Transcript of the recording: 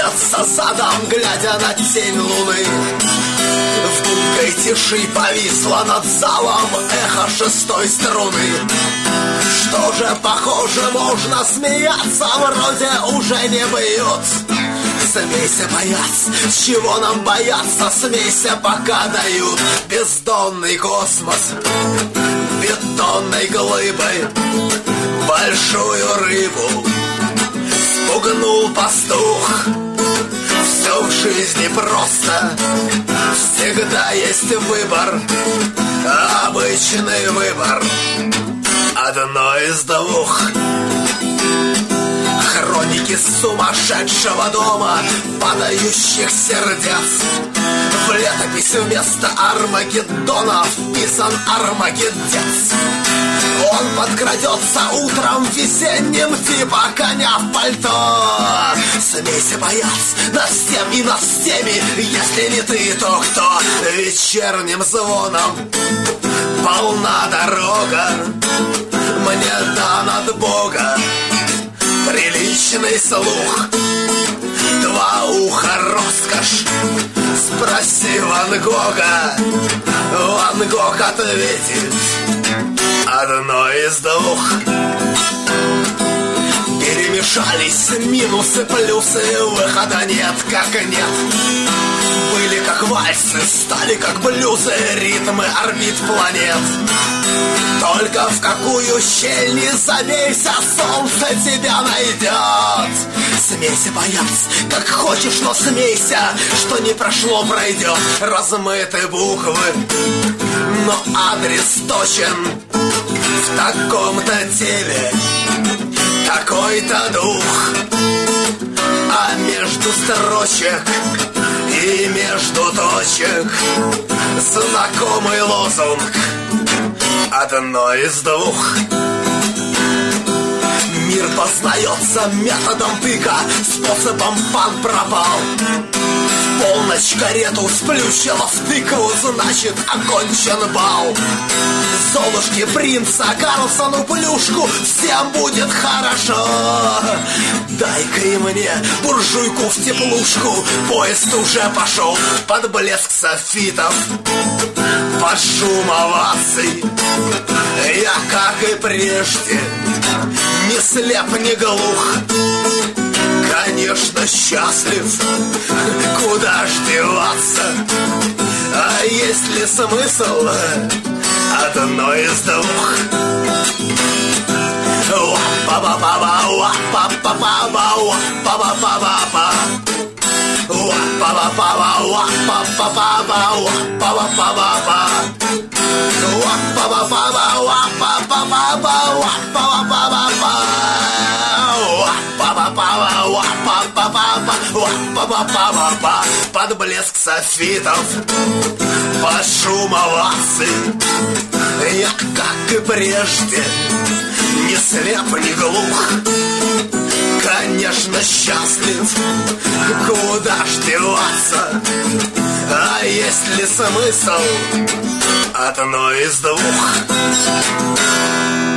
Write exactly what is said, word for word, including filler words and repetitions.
вертеться задом, глядя на тень луны. В гулкой тиши повисло над залом эхо шестой струны. Что же, похоже, можно смеяться, вроде уже не бьют. Смейся, бояться, чего нам бояться, смейся, пока дают. Бездонный космос бетонной глыбой большую рыбу спугнул пастух. Все в жизни просто, всегда есть выбор, обычный выбор, одно из двух. Хроники сумасшедшего дома, падающих сердец. В летопись вместо Армагеддона вписан Армагеддец. Он подкрадется утром весенним, типа коня в пальто. Смейся, бояться, над всем и над всеми, если не ты, то кто? Вечерним звоном полна дорога, мне дан от Бога приличный слух. Два уха роскошь, спроси Ван Гога. Ван Гог ответит: одно из двух. Перемешались минусы, плюсы, выхода нет, как нет. Были как вальсы, стали как блюзы, ритмы орбит планет. Только в какую щель не забейся, солнце тебя найдет. Смейся, бояться, как хочешь, но смейся, что не прошло, пройдет. Размыты буквы, но адрес точен. В таком-то теле такой-то дух, а между строчек и между точек знакомый лозунг: одно из двух. Мир познается методом тыка, способом пан пропал. В полночь карету сплющила в тыкву, значит, окончен бал. Золушке принца, Карлсону плюшку, всем будет хорошо. Дай-ка и мне буржуйку в теплушку, поезд уже пошел под блеск софитов, под шум оваций. Я, как и прежде, не слеп, не глух, конечно, счастлив, куда ж деваться. А есть ли смысл? Одно из двух. Под блеск софитов, под шум оваций. Я, как и прежде, не слеп, не глух, конечно, счастлив, куда ж деваться. А есть ли смысл? Одно из двух.